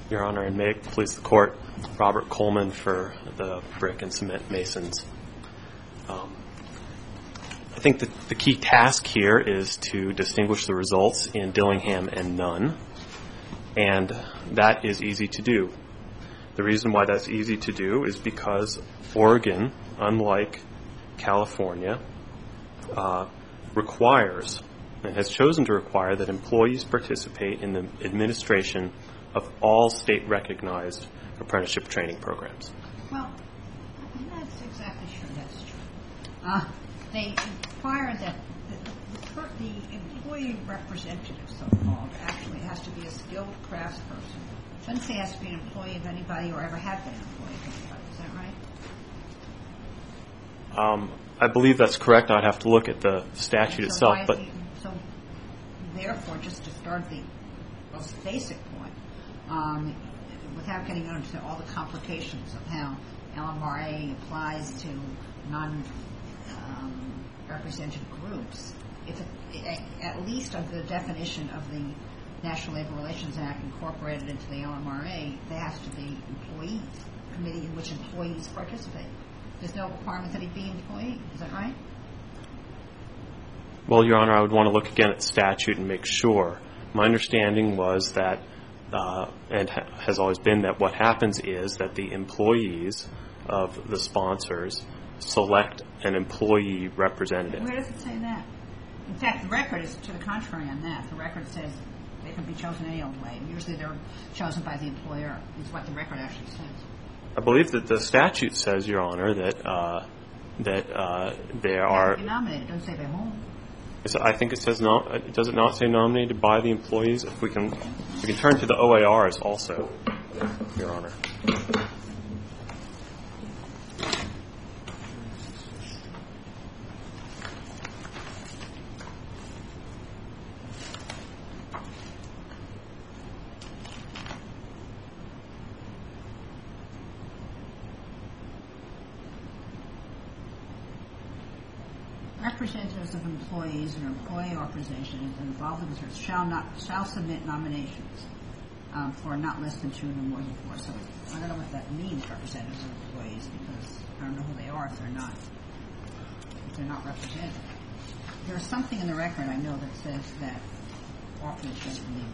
Your Honor, and may it please the Court, Robert Coleman for the Brick and Cement Masons. I think that the key task here is to distinguish the results in Dillingham and Nunn, and that is easy to do. The reason why that's easy to do is because Oregon, unlike California, requires and has chosen to require that employees participate in the administration of all state-recognized apprenticeship training programs. Well, I'm not exactly sure that's true. They require that the employee representative, so-called, actually has to be a skilled craftsperson. It doesn't say it has to be an employee of anybody or ever have been an employee of anybody. Is that right? I believe that's correct. I'd have to look at the statute itself. So, therefore, just to start the most basic point, without getting into all the complications of how LMRA applies to non-represented groups, if at least of the definition of the National Labor Relations Act incorporated into the LMRA, there has to be employees, a committee in which employees participate. There's no requirement that he be an employee. Is that right? Well, Your Honor, I would want to look again at the statute and make sure. My understanding was that, and has always been, that what happens is that the employees of the sponsors select an employee representative. Where does it say that? In fact, the record is to the contrary on that. The record says they can be chosen any old way. Usually they're chosen by the employer, is what the record actually says. I believe that the statute says, Your Honor, that they are nominated. It doesn't say by whom. I think it says does it not say nominated by the employees? If we can turn to the OARs also, Your Honor. Representatives of employees and employee organizations involved in this shall submit nominations for not less than 2 and no more than 4. So I don't know what that means, representatives of employees, because I don't know who they are if they're not represented. There's something in the record I know that says that often it's just me.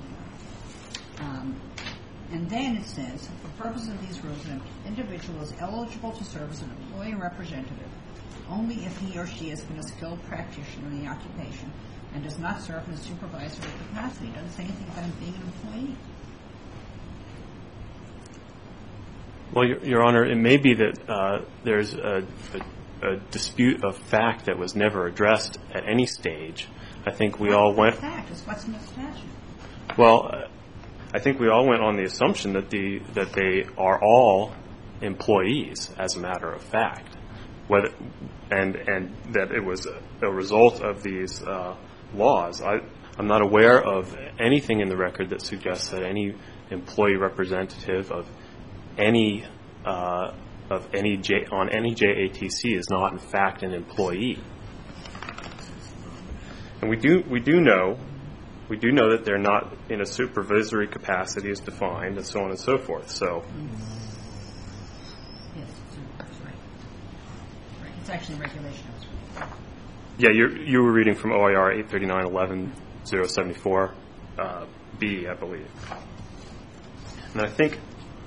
And then it says, for purposes of these rules, an individual is eligible to serve as an employee representative only if he or she has been a skilled practitioner in the occupation and does not serve in a supervisory capacity. It doesn't say anything about him being an employee. Well, Your Honor, it may be that there's a dispute of fact that was never addressed at any stage. I think we all went. Fact is what's in the statute. Well, I think we all went on the assumption that they are all employees, as a matter of fact. And that it was a result of these laws. I'm not aware of anything in the record that suggests that any employee representative of any JATC is not in fact an employee. And we do know that they're not in a supervisory capacity as defined, and so on and so forth. So. It's actually regulation. Yeah, you were reading from OIR 839.11.074 B, I believe. And I think.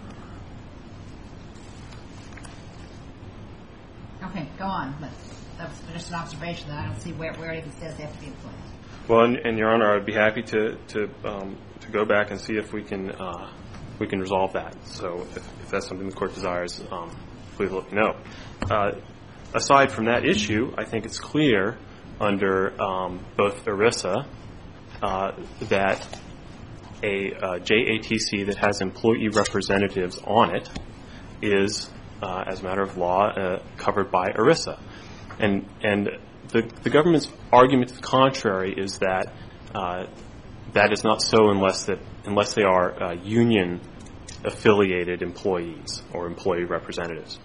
Okay, go on. But that's just an observation that I don't see where it even says they have to be employees. Well, and Your Honor, I'd be happy to go back and see if we can resolve that. So if that's something the Court desires, please let me know. Aside from that issue, I think it's clear under both ERISA that a JATC that has employee representatives on it is, as a matter of law, covered by ERISA. And the government's argument to the contrary is that that is not so unless they are union-affiliated employees or employee representatives.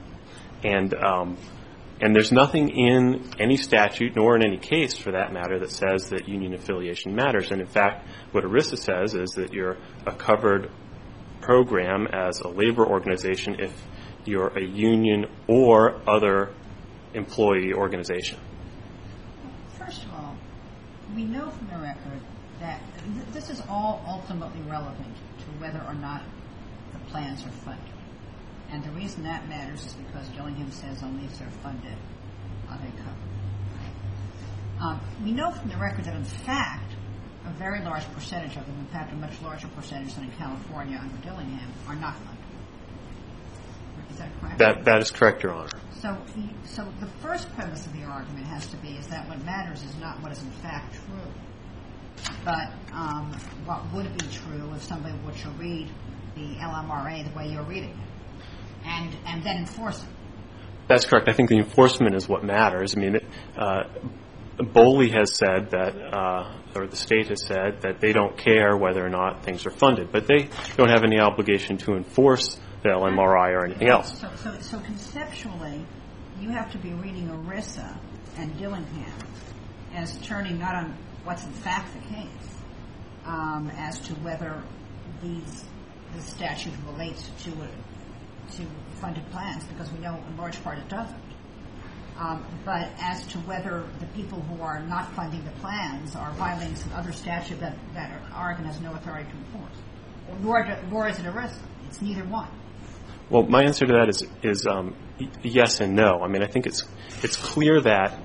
And there's nothing in any statute, nor in any case for that matter, that says that union affiliation matters. And in fact, what ERISA says is that you're a covered program as a labor organization if you're a union or other employee organization. First of all, we know from the record that this is all ultimately relevant to whether or not the plans are funded. And the reason that matters is because Dillingham says only if they're funded are they covered. We know from the record that, in fact, a very large percentage of them, in fact, a much larger percentage than in California under Dillingham, are not funded. Is that correct? That is correct, Your Honor. So the first premise of the argument has to be is that what matters is not what is in fact true, but what would be true if somebody were to read the LMRA the way you're reading it, and then enforce it. That's correct. I think the enforcement is what matters. I mean, Boley has said that, or the state has said that they don't care whether or not things are funded, but they don't have any obligation to enforce the LMRI or anything else. So conceptually, you have to be reading ERISA and Dillingham as turning not on what's in fact the case, as to whether the statute relates to funded plans, because we know in large part it doesn't. But as to whether the people who are not funding the plans are violating some other statute that Oregon has no authority to enforce, nor is it ERISA. It's neither one. Well, my answer to that is yes and no. I mean, I think it's clear that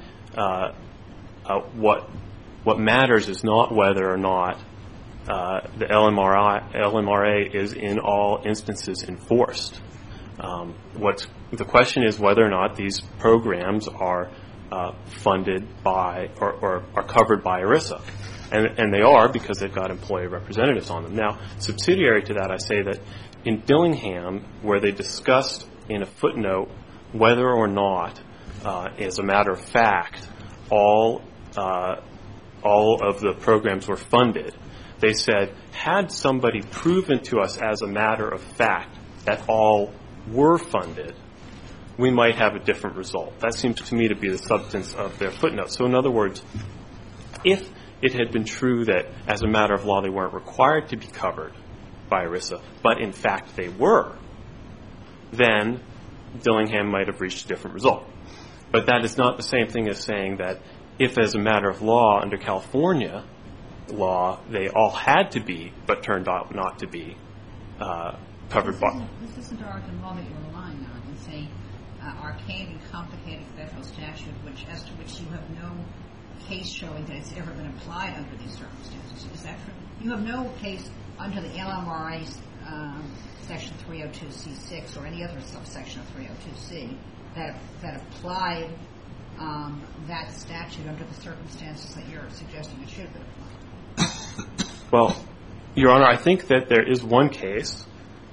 what matters is not whether or not the LMRA is in all instances enforced. The question is whether or not these programs are funded by or are covered by ERISA. And they are, because they've got employee representatives on them. Now, subsidiary to that, I say that in Dillingham, where they discussed in a footnote whether or not, as a matter of fact, all of the programs were funded, they said, had somebody proven to us as a matter of fact that all were funded, we might have a different result. That seems to me to be the substance of their footnote. So in other words, if it had been true that as a matter of law they weren't required to be covered by ERISA, but in fact they were, then Dillingham might have reached a different result. But that is not the same thing as saying that if as a matter of law under California law they all had to be, but turned out not to be, covered by. This isn't Oregon law that you're relying on. It's a arcane and complicated federal statute as to which you have no case showing that it's ever been applied under these circumstances. Is that true? You have no case under the LMRA Section 302C6 or any other subsection of 302C that applied that statute under the circumstances that you're suggesting it should have been applied. Well, Your Honor, I think that there is one case,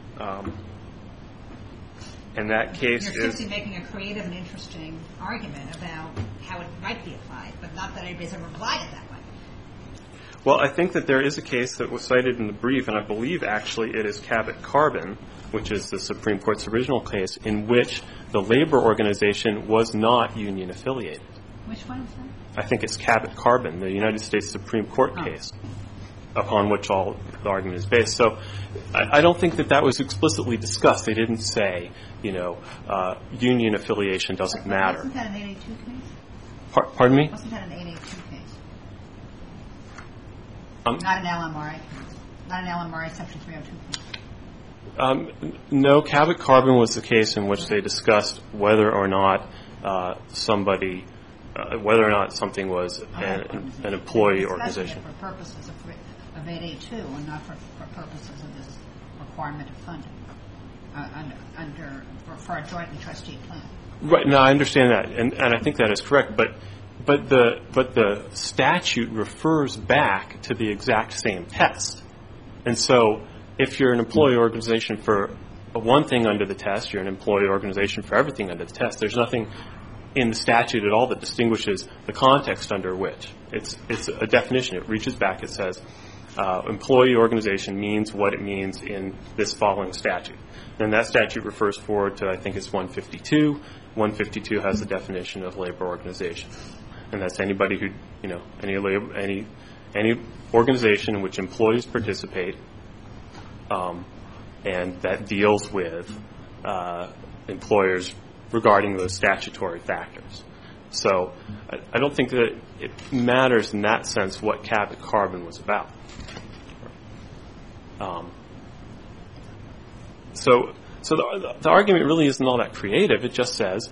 and that case is... You're simply making a creative and interesting argument about how it might be applied, but not that anybody's ever applied it that way. Well, I think that there is a case that was cited in the brief, and I believe actually it is Cabot-Carbon, which is the Supreme Court's original case, in which the labor organization was not union affiliated. Which one is that? I think it's Cabot-Carbon, the United States Supreme Court case, upon which all the argument is based. So I don't think that was explicitly discussed. They didn't say, union affiliation doesn't matter. Wasn't that an 882 case? Pardon me? Wasn't that an 882 case? Not an LMRA case. Not an LMRA Section 302 case. No, Cabot-Carbon was the case in which they discussed whether or not something was an employee organization. For purposes of 882 and not for purposes of this requirement of funding for a jointly trustee plan. Right. No, I understand that, and I think that is correct. But the statute refers back to the exact same test. And so if you're an employee organization for one thing under the test, you're an employee organization for everything under the test. There's nothing in the statute at all that distinguishes the context under which. It's a definition. It reaches back. It says employee organization means what it means in this following statute. And that statute refers forward to, I think it's 152. 152 has the definition of labor organization. And that's anybody who, any organization in which employees participate and that deals with employers regarding those statutory factors. So I don't think that it matters in that sense what Cabot Carbon was about. So the argument really isn't all that creative. It just says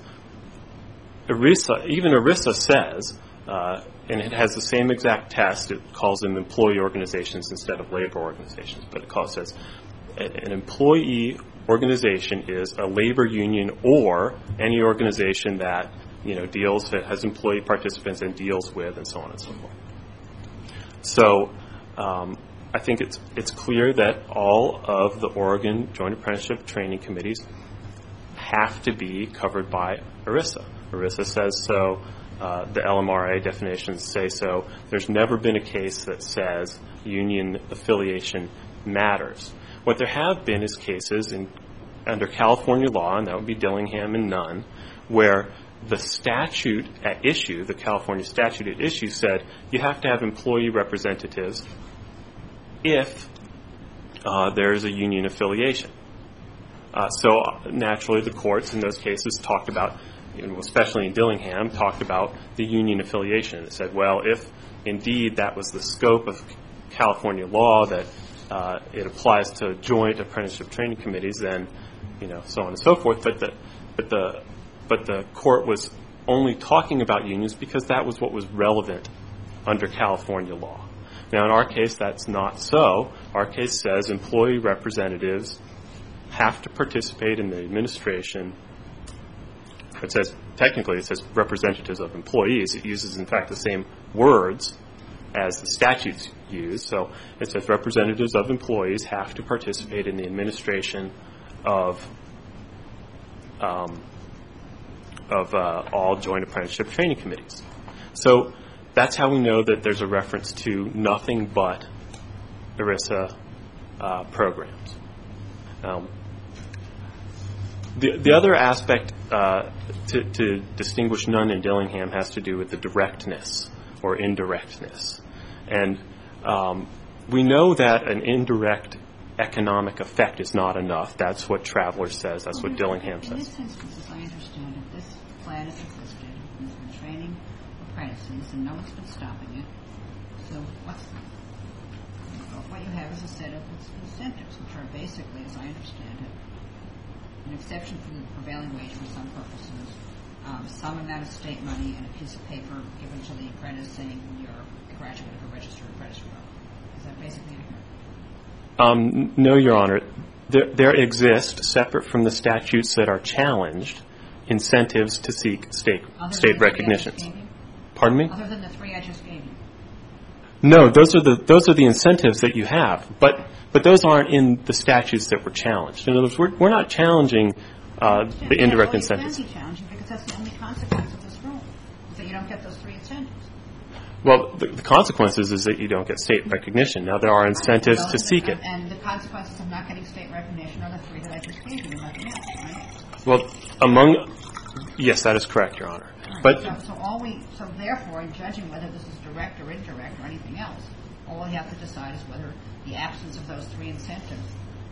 even ERISA says, and it has the same exact test. It calls them employee organizations instead of labor organizations, but it says an employee organization is a labor union or any organization that has employee participants and deals with, and so on and so forth. So I think it's clear that all of the Oregon Joint Apprenticeship Training Committees have to be covered by ERISA. ERISA says so. The LMRA definitions say so. There's never been a case that says union affiliation matters. What there have been is cases under California law, and that would be Dillingham and Nunn, where the statute at issue, the California statute at issue, said you have to have employee representatives if there is a union affiliation. So naturally the courts in those cases talked about, especially in Dillingham, talked about the union affiliation. It said, well, if indeed that was the scope of California law, that it applies to joint apprenticeship training committees, then so on and so forth. But the court was only talking about unions because that was what was relevant under California law. Now, in our case, that's not so. Our case says employee representatives have to participate in the administration. Technically it says representatives of employees. It uses, in fact, the same words as the statutes use. So it says representatives of employees have to participate in the administration of all joint apprenticeship training committees. So that's how we know that there's a reference to nothing but ERISA programs. The other aspect to distinguish Nunn and Dillingham has to do with the directness or indirectness. And we know that an indirect economic effect is not enough. That's what Traveler says. That's what Dillingham says. In this instance, as I understand it, this plan has existed. It's been training apprentices, and no one's been stopping it. So what you have is a set of incentives, which are basically, as I understand it, an exception from the prevailing wage for some purposes, some amount of state money, and a piece of paper given to the apprentice saying you're a graduate of a registered apprentice program. Is that basically accurate? No, Your Honor. There exist, separate from the statutes that are challenged, incentives to seek state recognitions. Pardon me? Other than the three I just gave you. No, those are the incentives that you have, but those aren't in the statutes that were challenged. In other words, we're not challenging the indirect incentives. You can be challenging because that's the only consequence of this rule, is that you don't get those three incentives. Well, the consequences is that you don't get state recognition. Now, there are incentives to seek it. And the consequences of not getting state recognition are the three that I just gave you, nothing else, right? Well, yes, that is correct, Your Honor. Right. So therefore, in judging whether this is direct or indirect or anything else, all we have to decide is whether the absence of those three incentives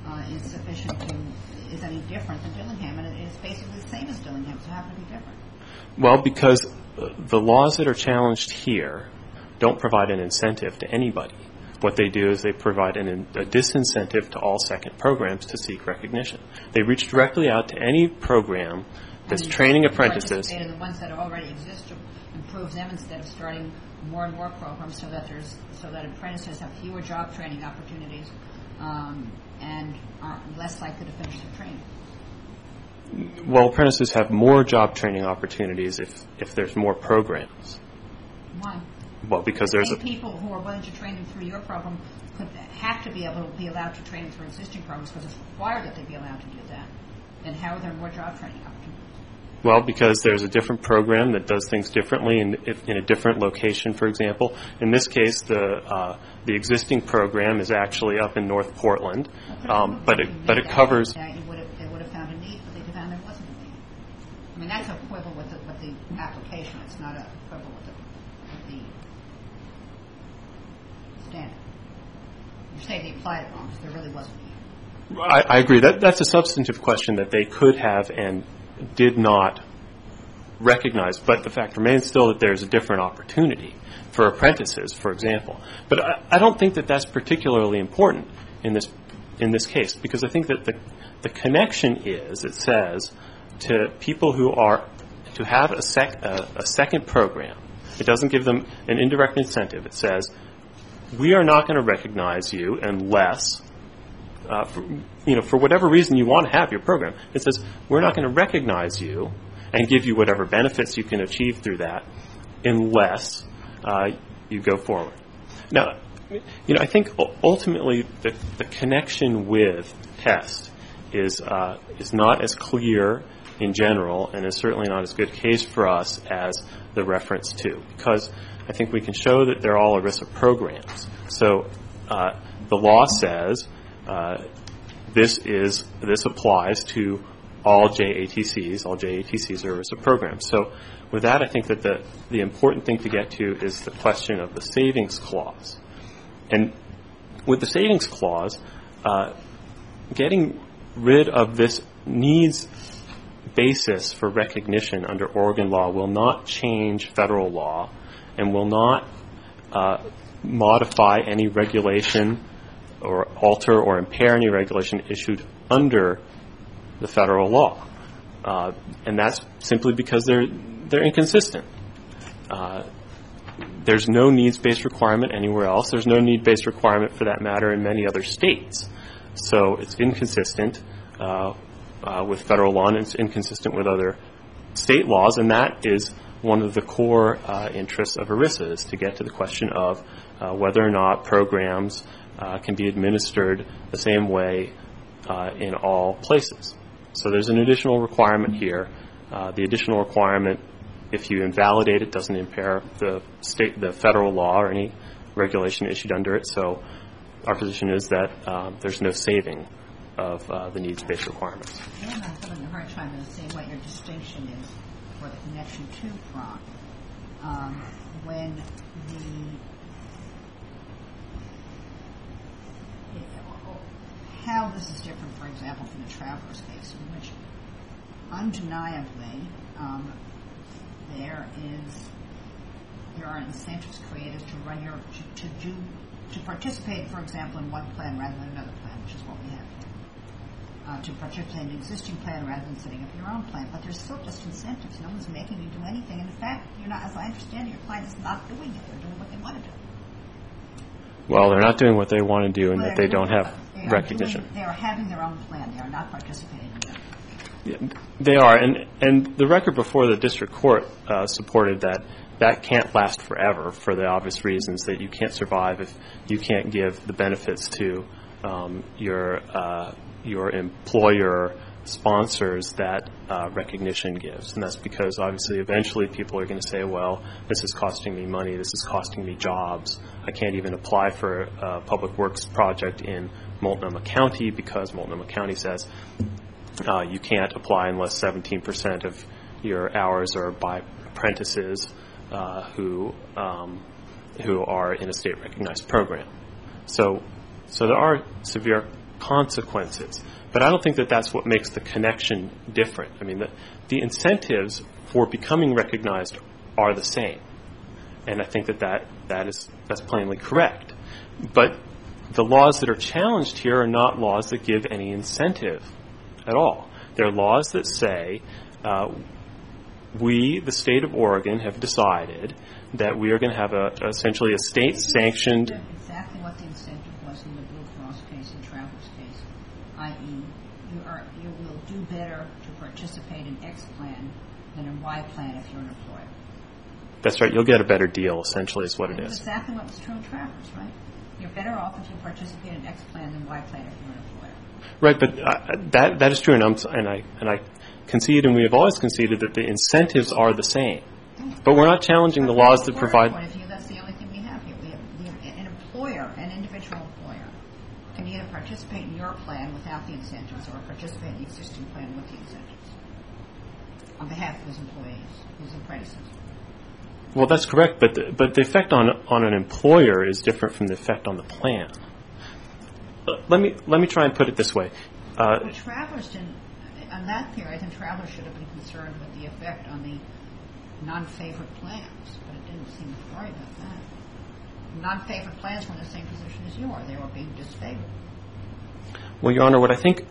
is any different than Dillingham, and it's basically the same as Dillingham, so how can it be different? Well, because the laws that are challenged here don't provide an incentive to anybody. What they do is they provide a disincentive to all second programs to seek recognition. They reach directly out to any program that's training apprentices. And the ones that already exist to improve them instead of starting more and more programs so that apprentices have fewer job training opportunities and are less likely to finish their training. Well, apprentices have more job training opportunities if there's more programs. Why? Well, because there's people who are willing to train them through your program could have to be able to be allowed to train them through existing programs because it's required that they be allowed to do that. Then how are there more job training opportunities? Well, because there's a different program that does things differently in a different location, for example. In this case, the existing program is actually up in North Portland, but it covers. They would have found a need, but they found there wasn't a need. I mean, that's a quibble with the application. It's not a quibble with the standard. You say they applied it wrong because there really wasn't a need. I agree. That's a substantive question that they could have and did not recognize. But the fact remains still that there's a different opportunity for apprentices, for example. But I don't think that that's particularly important in this case, because I think that the connection is, it says, to people who are to have a second program. It doesn't give them an indirect incentive. It says, we are not going to recognize you unless, for whatever reason you want to have your program. It says, we're not going to recognize you and give you whatever benefits you can achieve through that unless you go forward. Now, I think ultimately the connection with test is not as clear in general, and is certainly not as good a case for us as the reference to, because I think we can show that they're all ERISA programs. So the law says this applies to all JATCs. All JATCs are ERISA programs. So with that, I think that the important thing to get to is the question of the savings clause. And with the savings clause, getting rid of this needs basis for recognition under Oregon law will not change federal law and will not modify any regulation or alter or impair any regulation issued under the federal law. And that's simply because they're inconsistent. There's no needs-based requirement anywhere else. There's no need-based requirement, for that matter, in many other states. So it's inconsistent with federal law, and it's inconsistent with other state laws, and that is one of the core interests of ERISA, is to get to the question of whether or not programs can be administered the same way in all places. So there's an additional requirement here. The additional requirement, if you invalidate it, doesn't impair the federal law or any regulation issued under it. So our position is that there's no saving of the needs-based requirements. I'm having a hard time to see what your distinction is for the connection to prong when how this is different, for example, from the Travelers case, in which undeniably there are incentives created to participate, for example, in one plan rather than another plan, which is what we have here. To participate in an existing plan rather than setting up your own plan. But there's still just incentives. No one's making you do anything. And in fact, you're not, as I understand it, your client is not doing it. They're doing what they want to do. Well, they're not doing what they want to do, and that they don't have recognition. They are having their own plan. They are not participating in it. Yeah, they are. And the record before the district court supported that can't last forever for the obvious reasons that you can't survive if you can't give the benefits to your employer sponsors that recognition gives. And that's because obviously eventually people are going to say, well, this is costing me money, this is costing me jobs. I can't even apply for a public works project in Multnomah County because Multnomah County says you can't apply unless 17% of your hours are by apprentices who are in a state recognized program. So there are severe consequences. But I don't think that that's what makes the connection different. I mean, the incentives for becoming recognized are the same. And I think that's plainly correct. But the laws that are challenged here are not laws that give any incentive at all. They're laws that say we, the state of Oregon, have decided that we are going to have essentially a state-sanctioned... Exactly what the incentive was in the Blue Cross case and Travelers case, i.e., you will do better to participate in X plan than in Y plan if you're an employer. That's right. You'll get a better deal, essentially, is what it is. That's exactly what was true in Travelers, right? You're better off if you participate in X plan than Y plan if you're an employer. Right, but that is true, and I concede, and we have always conceded that the incentives are the same. But we're not challenging the laws that provide... From point of view, that's the only thing we have here. We have an employer, an individual employer, can either participate in your plan without the incentives or participate in the existing plan with the incentives on behalf of his employees, his apprentices. Well, that's correct, but the effect on an employer is different from the effect on the plan. let me try and put it this way. Travelers didn't, on that theory, I think travelers should have been concerned with the effect on the non-favored plans, but it didn't seem to worry about that. Non-favored plans were in the same position as you are. They were being disfavored. Well, Your Honor, what I think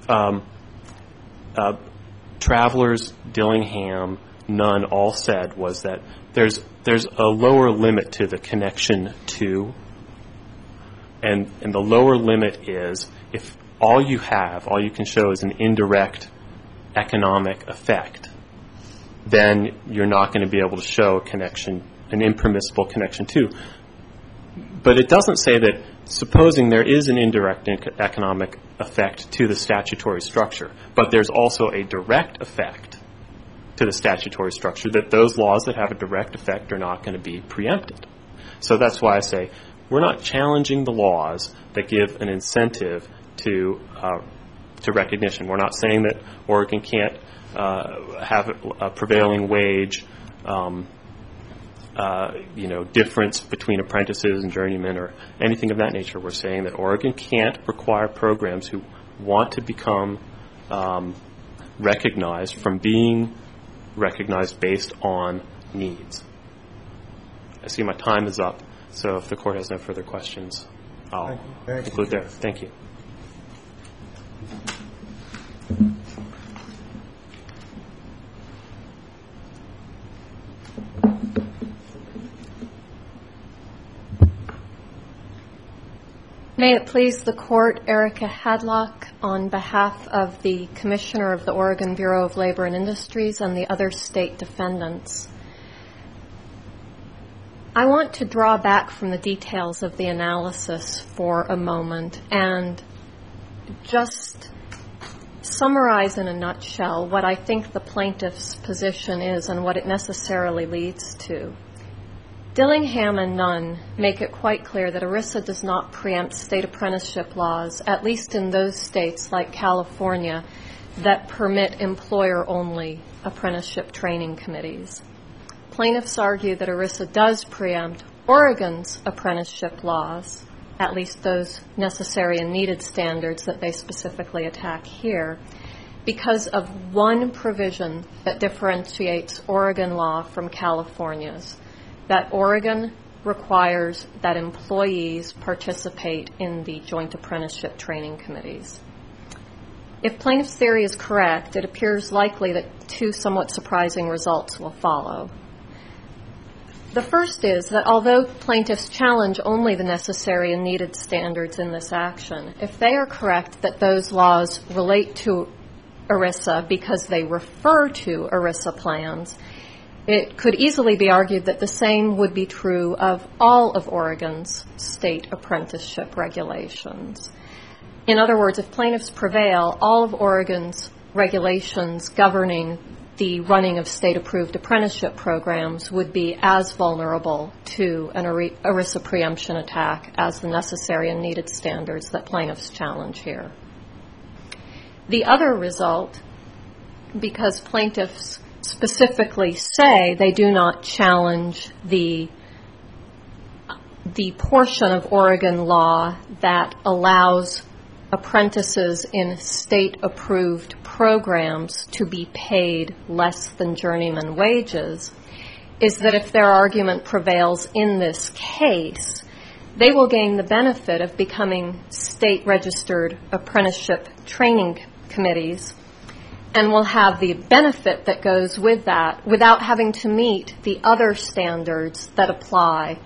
Travelers, Dillingham, Nunn all said was that there's a lower limit to the connection to, and the lower limit is if all you can show is an indirect economic effect, then you're not going to be able to show a connection, an impermissible connection to. But it doesn't say that supposing there is an indirect economic effect to the statutory structure, but there's also a direct effect to the statutory structure, that those laws that have a direct effect are not going to be preempted. So that's why I say we're not challenging the laws that give an incentive to recognition. We're not saying that Oregon can't have a prevailing wage difference between apprentices and journeymen or anything of that nature. We're saying that Oregon can't require programs who want to become recognized from being recognized based on needs. I see my time is up, so if the Court has no further questions, I'll conclude there. Thank you. May it please the Court, Erica Hadlock, on behalf of the Commissioner of the Oregon Bureau of Labor and Industries and the other state defendants. I want to draw back from the details of the analysis for a moment and just summarize in a nutshell what I think the plaintiff's position is and what it necessarily leads to. Dillingham and Nunn make it quite clear that ERISA does not preempt state apprenticeship laws, at least in those states like California that permit employer-only apprenticeship training committees. Plaintiffs argue that ERISA does preempt Oregon's apprenticeship laws, at least those necessary and needed standards that they specifically attack here, because of one provision that differentiates Oregon law from California's, that Oregon requires that employees participate in the joint apprenticeship training committees. If plaintiff's theory is correct, it appears likely that two somewhat surprising results will follow. The first is that although plaintiffs challenge only the necessary and needed standards in this action, if they are correct that those laws relate to ERISA because they refer to ERISA plans, it could easily be argued that the same would be true of all of Oregon's state apprenticeship regulations. In other words, if plaintiffs prevail, all of Oregon's regulations governing the running of state-approved apprenticeship programs would be as vulnerable to an ERISA preemption attack as the necessary and needed standards that plaintiffs challenge here. The other result, because plaintiffs specifically say they do not challenge the portion of Oregon law that allows apprentices in state-approved programs to be paid less than journeyman wages, is that if their argument prevails in this case, they will gain the benefit of becoming state-registered apprenticeship training committees and will have the benefit that goes with that without having to meet the other standards that apply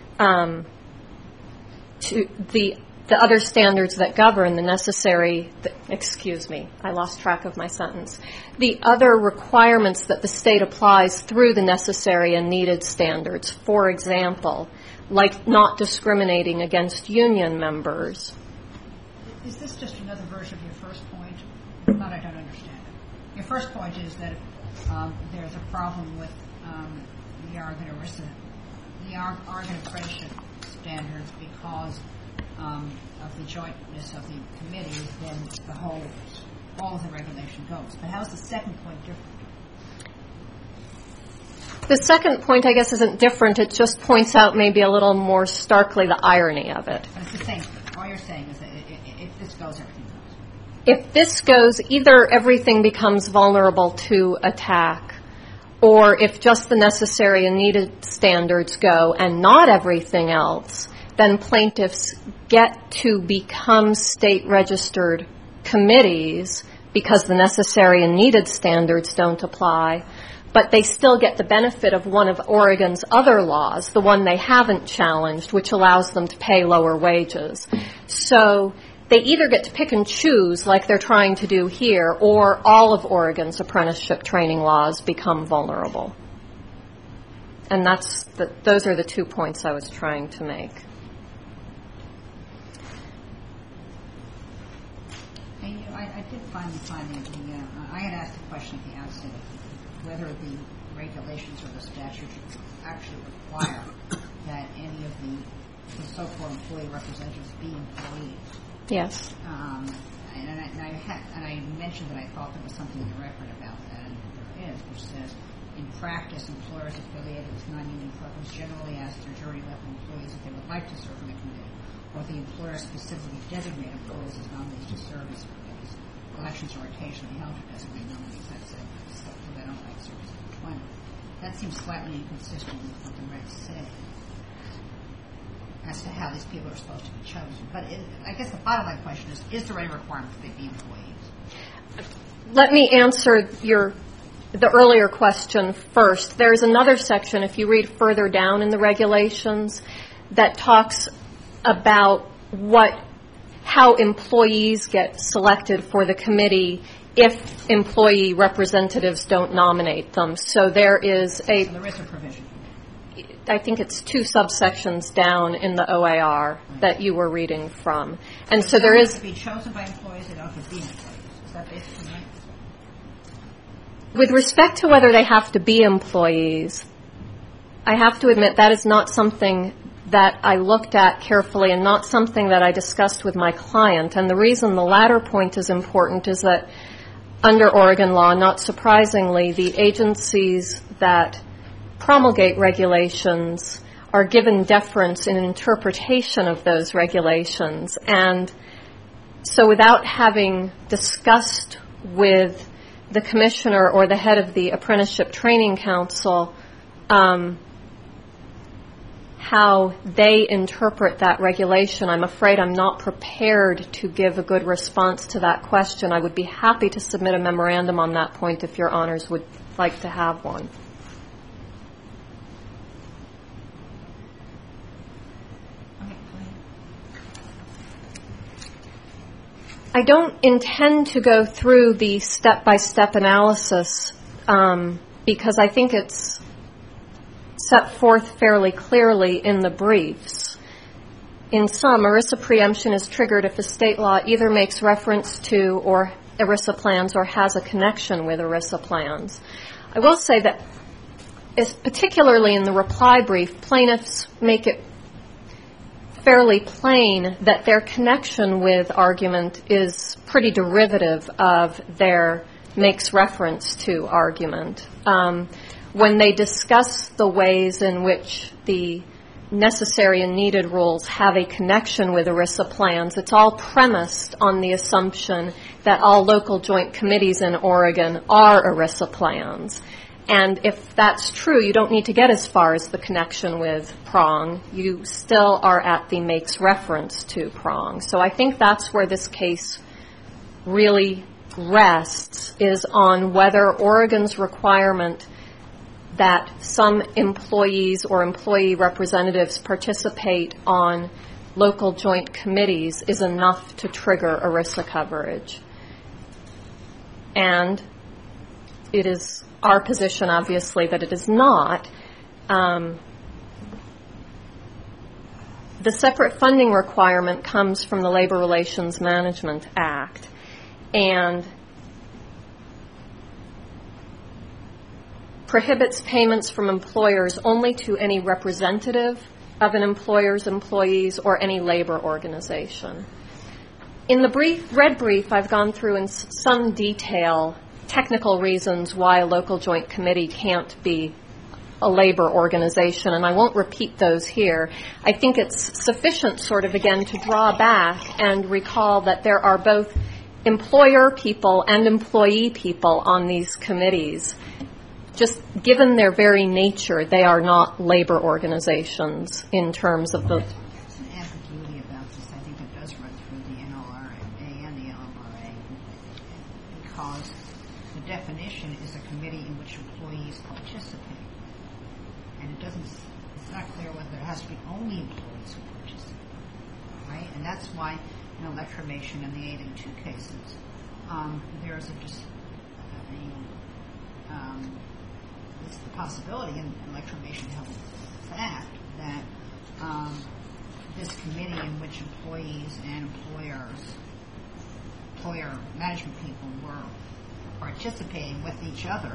to the other standards that govern the necessary, I lost track of my sentence. The other requirements that the state applies through the necessary and needed standards, for example, like not discriminating against union members. Is this just another version of your first point? Not I don't understand it. Your first point is that there's a problem with the Oregon apprenticeship standards because of the jointness of the committees, then all of the regulation goes. But how's the second point different? The second point, I guess, isn't different. It just points out maybe a little more starkly the irony of it. But it's the same thing. All you're saying is that if this goes, everything goes. If this goes, either everything becomes vulnerable to attack, or if just the necessary and needed standards go and not everything else, then plaintiffs get to become state-registered committees because the necessary and needed standards don't apply, but they still get the benefit of one of Oregon's other laws, the one they haven't challenged, which allows them to pay lower wages. So they either get to pick and choose like they're trying to do here, or all of Oregon's apprenticeship training laws become vulnerable. And those are the 2 points I was trying to make. I did find I had asked a question at the outset of whether the regulations or the statutes actually require that any of the so-called employee representatives be employees. Yes. And I mentioned that I thought there was something in the record about that, and there is, which says, in practice, employers affiliated with non-union programs generally ask their jury-level employees if they would like to serve in the committee, or the employer specifically designate employees as nominees to serve as committees. Elections are occasionally held to designate nominees. That's it. So they don't like service of employment. That seems slightly inconsistent with what the regs say as to how these people are supposed to be chosen. But I guess the bottom line question is there any requirement that they be employees? Let me answer the earlier question first. There's another section, if you read further down in the regulations, that talks about how employees get selected for the committee if employee representatives don't nominate them. So there is a provision. I think it's 2 subsections down in the OAR that you were reading from. And so there is to be chosen by employees, they don't have to be employees. Is that basically right? With respect to whether they have to be employees, I have to admit that is not something that I looked at carefully and not something that I discussed with my client. And the reason the latter point is important is that under Oregon law, not surprisingly, the agencies that promulgate regulations are given deference in interpretation of those regulations. And so without having discussed with the commissioner or the head of the Apprenticeship Training Council how they interpret that regulation, I'm afraid I'm not prepared to give a good response to that question. I would be happy to submit a memorandum on that point if your honors would like to have one. I don't intend to go through the step-by-step analysis because I think it's set forth fairly clearly in the briefs. In sum, ERISA preemption is triggered if a state law either makes reference to or ERISA plans or has a connection with ERISA plans. I will say that, particularly in the reply brief, plaintiffs make it fairly plain that their connection with argument is pretty derivative of their makes reference to argument. When they discuss the ways in which the necessary and needed rules have a connection with ERISA plans, it's all premised on the assumption that all local joint committees in Oregon are ERISA plans. And if that's true, you don't need to get as far as the connection with prong. You still are at the makes reference to prong. So I think that's where this case really rests, is on whether Oregon's requirement that some employees or employee representatives participate on local joint committees is enough to trigger ERISA coverage. And it is our position, obviously, that it is not. The separate funding requirement comes from the Labor Relations Management Act, and prohibits payments from employers only to any representative of an employer's employees or any labor organization. In the red brief, I've gone through in some detail technical reasons why a local joint committee can't be a labor organization, and I won't repeat those here. I think it's sufficient sort of, again, to draw back and recall that there are both employer people and employee people on these committees. Just given their very nature, they are not labor organizations in terms of the... There's an ambiguity about this. I think it does run through the NLRA and the LMRA because the definition is a committee in which employees participate. And it's not clear whether it has to be only employees who participate, right? And that's why in electromation and the 802 cases, there's it's the possibility in electromation held the fact that this committee in which employees and employer management people were participating with each other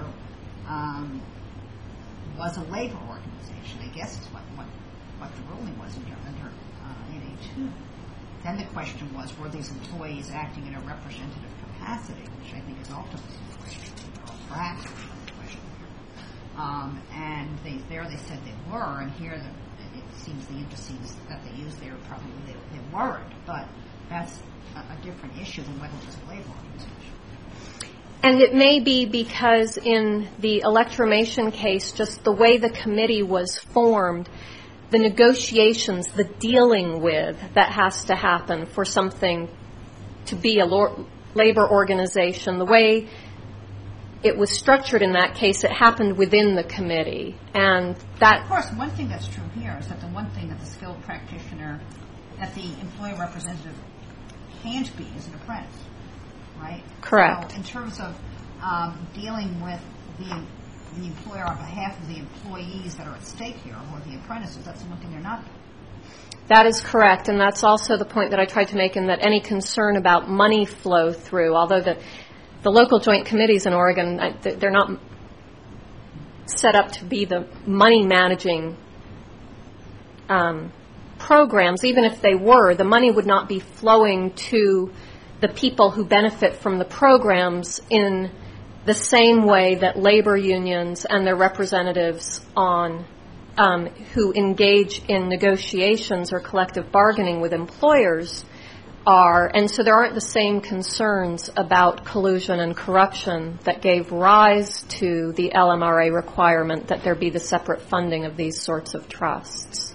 was a labor organization. I guess is what the ruling was under 882. Then the question was, were these employees acting in a representative capacity, which I think is ultimately the question, or practically the question here. And they said they were, and here it seems the indices that they used there probably they weren't, but that's a different issue than whether it was a labor organization. And it may be because in the electromation case, just the way the committee was formed, the negotiations, the dealing with that has to happen for something to be a labor organization, the way it was structured in that case, it happened within the committee. And that... Of course, one thing that's true here is that the one thing that the skilled practitioner, that the employee representative can't be is an apprentice, right? Correct. So in terms of dealing with the employer on behalf of the employees that are at stake here, or the apprentices, that's the one thing they're not doing. That is correct, and that's also the point that I tried to make in that any concern about money flow through, although the local joint committees in Oregon, they're not set up to be the money managing programs. Even if they were, the money would not be flowing to the people who benefit from the programs in the same way that labor unions and their representatives who engage in negotiations or collective bargaining with employers are. And so there aren't the same concerns about collusion and corruption that gave rise to the LMRA requirement that there be the separate funding of these sorts of trusts.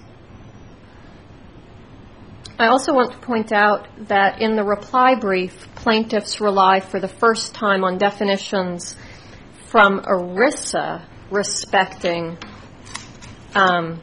I also want to point out that in the reply brief, plaintiffs rely for the first time on definitions from ERISA respecting Well,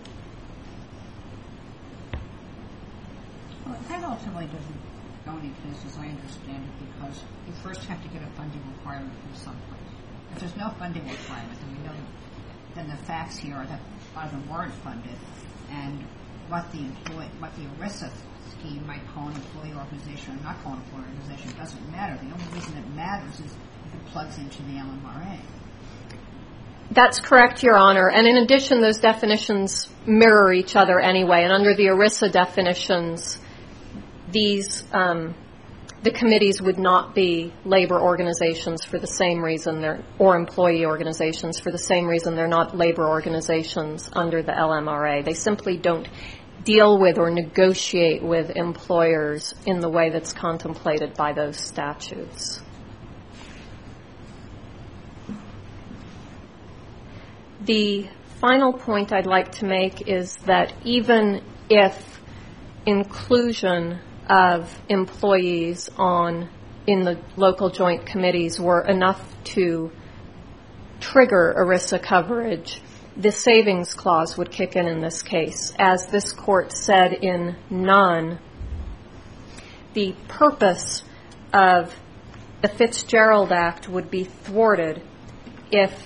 that ultimately doesn't go any place, as I understand it, because you first have to get a funding requirement from someplace. If there's no funding requirement, then we know then the facts here are that either weren't funded, and what the ERISA scheme might call an employee organization or not call an employee organization doesn't matter. The only reason it matters is if it plugs into the LMRA. That's correct, Your Honor. And in addition, those definitions mirror each other anyway. And under the ERISA definitions, these the committees would not be labor organizations for the same reason or employee organizations for the same reason they're not labor organizations under the LMRA. They simply don't deal with or negotiate with employers in the way that's contemplated by those statutes. The final point I'd like to make is that even if inclusion of employees in the local joint committees were enough to trigger ERISA coverage, the savings clause would kick in this case. As this court said in Nunn, the purpose of the Fitzgerald Act would be thwarted if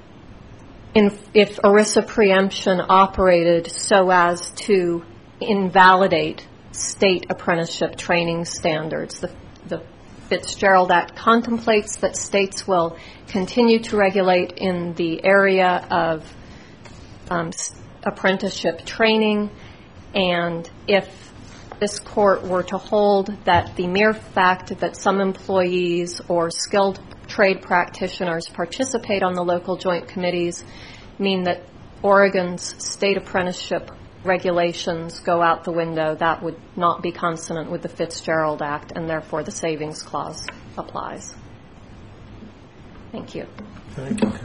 ERISA preemption operated so as to invalidate state apprenticeship training standards. The Fitzgerald Act contemplates that states will continue to regulate in the area of apprenticeship training, and if this court were to hold that the mere fact that some employees or skilled trade practitioners participate on the local joint committees mean that Oregon's state apprenticeship regulations go out the window, that would not be consonant with the Fitzgerald Act, and therefore the Savings Clause applies. Thank you. Thank you.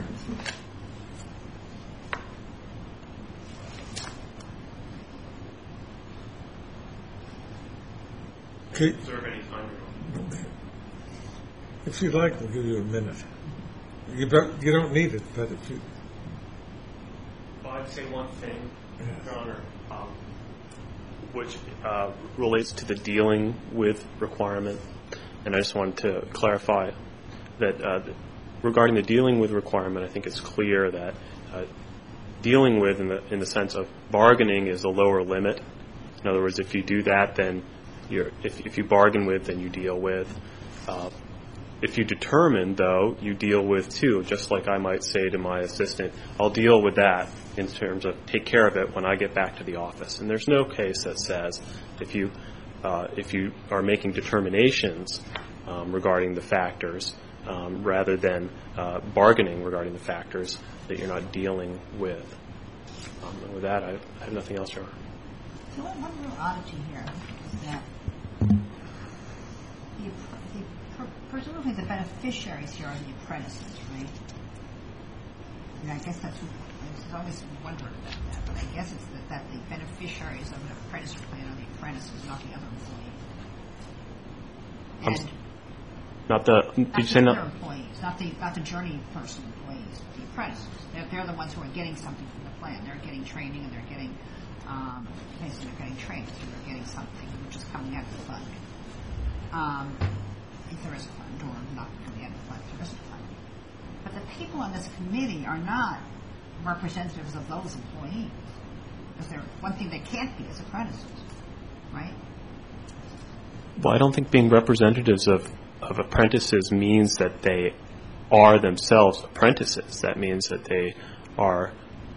Okay. Reserve any time. If you'd like, we'll give you a minute. You don't need it, but if you... Well, I'd say one thing, Your Honor, which relates to the dealing with requirement. And I just wanted to clarify that regarding the dealing with requirement, I think it's clear that dealing with in the sense of bargaining is a lower limit. In other words, if you do that, then if you bargain with, then you deal with. If you determine, though, you deal with too, just like I might say to my assistant, I'll deal with that in terms of take care of it when I get back to the office. And there's no case that says if you are making determinations regarding the factors rather than bargaining regarding the factors, that you're not dealing with. And with that, I have nothing else, Your Honor. So one real oddity here is that presumably the beneficiaries here are the apprentices, right? And I guess that's what I was always wondering about that, but I guess it's that the beneficiaries of an apprentice plan are the apprentices, not the other employees. And Did you say not? Employees, not the journey person employees, the apprentices. They're the ones who are getting something from the plan. They're getting training and they're getting basically they're getting trained, so they're getting something which is coming out of the fund. If there is a fund, or not coming out of the fund, if there is a fund. But the people on this committee are not representatives of those employees. Because one thing they can't be is apprentices, right? Well, I don't think being representatives of apprentices means that they are themselves apprentices. That means that they are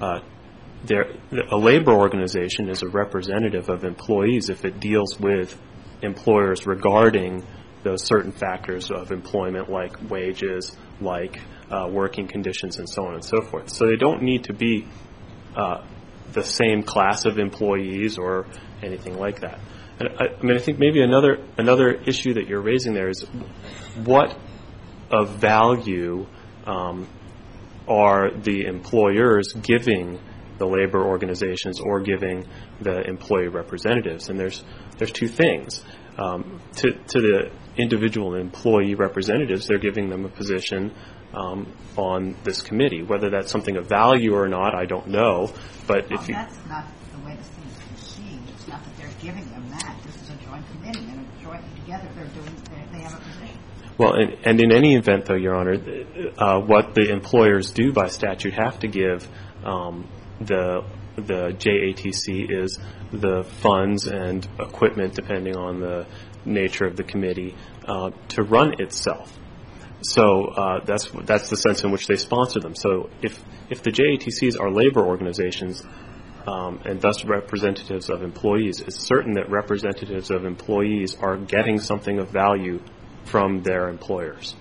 a labor organization is a representative of employees if it deals with employers regarding those certain factors of employment, like wages, like working conditions, and so on and so forth. So they don't need to be the same class of employees or anything like that. And I think maybe another issue that you're raising there is what of value are the employers giving the labor organizations or giving the employee representatives? And there's two things. To the individual employee representatives, they're giving them a position on this committee. Whether that's something of value or not, I don't know. But that's not the way this thing is conceived. It's not that they're giving them that. This is a joint committee, and jointly together they have a position. Well, and in any event, though, Your Honor, what the employers do by statute have to give the JATC is the funds and equipment, depending on the nature of the committee, to run itself. So that's the sense in which they sponsor them. So if the JATCs are labor organizations and thus representatives of employees, it's certain that representatives of employees are getting something of value from their employers.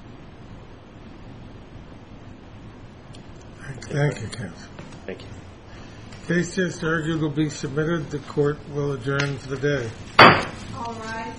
Thank you, counsel. Thank you. Case just argued will be submitted. The court will adjourn for the day. All right.